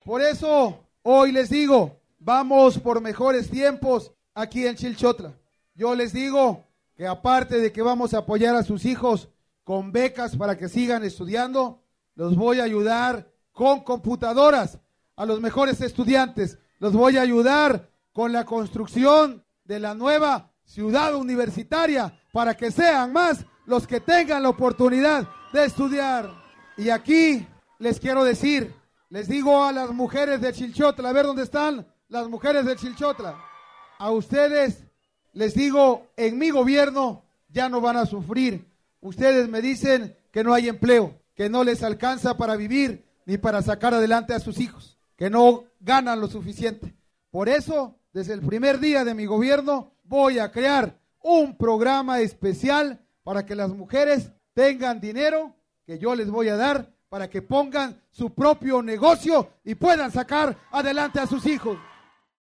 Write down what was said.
Por eso hoy les digo, vamos por mejores tiempos aquí en Chilchotla. Yo les digo que aparte de que vamos a apoyar a sus hijos con becas para que sigan estudiando, los voy a ayudar con computadoras a los mejores estudiantes. Los voy a ayudar con la construcción de la nueva ciudad universitaria para que sean más los que tengan la oportunidad de estudiar. Y aquí les quiero decir, les digo a las mujeres de Chilchotla, a ver dónde están las mujeres de Chilchotla. A ustedes les digo, en mi gobierno ya no van a sufrir. Ustedes me dicen que no hay empleo, que no les alcanza para vivir ni para sacar adelante a sus hijos, que no ganan lo suficiente. Por eso, desde el primer día de mi gobierno, voy a crear un programa especial para que las mujeres tengan dinero que yo les voy a dar para que pongan su propio negocio y puedan sacar adelante a sus hijos.